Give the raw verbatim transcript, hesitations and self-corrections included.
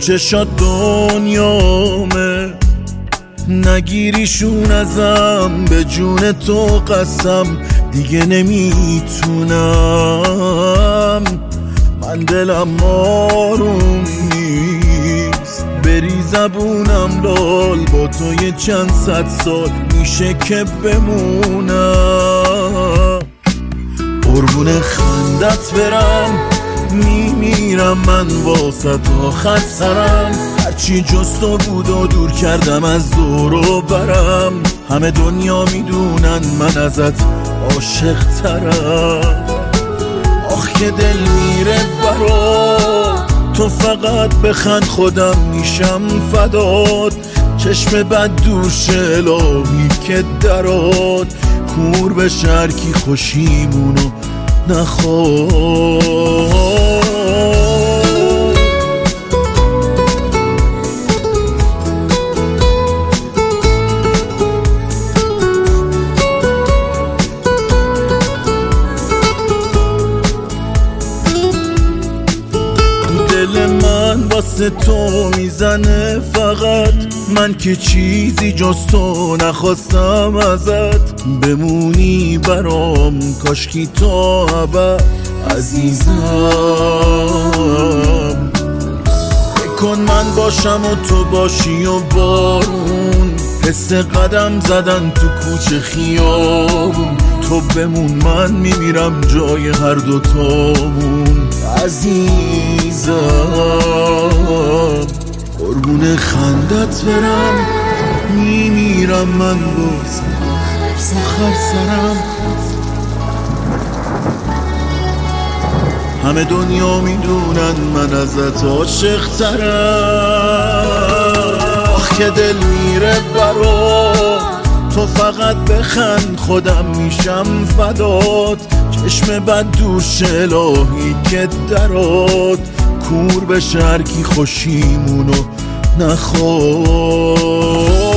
چشات دنیامه، نگیریشون ازم، به جون تو قسم دیگه نمیتونم. من دلم آروم نیست، بری زبونم لال، با تو یه چند صد سال میشه که بمونم. قربون خندت برم، میمیرم من واسه آخر سرم. هرچی جز تو بود و دور کردم از دور و برم. همه دنیا میدونن من ازت عاشق ترم. آخ که دل میره برات، تو فقط بخند خودم میشم فدات. چشم بد دوش الهی که درات، کور به شرکی خوشیمونو نخواد. دل من واسه تو میزنه فقط، من که چیزی جز تو نخواستم ازت. بمونی برام کاشکی تا ابد عزیزم. بکن من باشم و تو باشی و بارون، حس قدم زدن تو کوچه خیابون. تو بمون من میمیرم جای هر دوتامون عزیزم. قربون خندت برم، میمیرم من باز آخر سرم. همه دنیا میدونن من ازت عاشق ترم. آخ که دل میره برات، تو فقط بخند خودم میشم فدات. چشم بد دوش الهی که درات، کور به شرکی خوشیمونو نخواد.